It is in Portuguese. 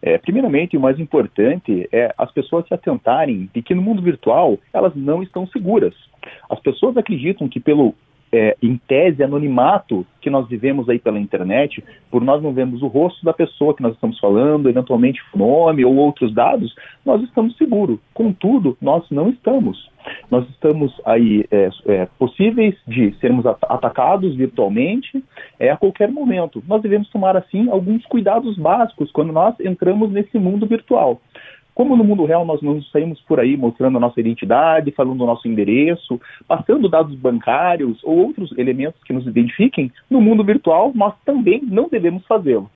Primeiramente, o mais importante é as pessoas se atentarem de que no mundo virtual elas não estão seguras. As pessoas acreditam que em tese, anonimato que nós vivemos aí pela internet, por nós não vemos o rosto da pessoa que nós estamos falando, eventualmente o nome ou outros dados, nós estamos seguros. Contudo, nós não estamos. Nós estamos aí possíveis de sermos atacados virtualmente a qualquer momento. Nós devemos tomar, assim, alguns cuidados básicos quando nós entramos nesse mundo virtual. Como no mundo real nós não saímos por aí mostrando a nossa identidade, falando o nosso endereço, passando dados bancários ou outros elementos que nos identifiquem, no mundo virtual nós também não devemos fazê-lo.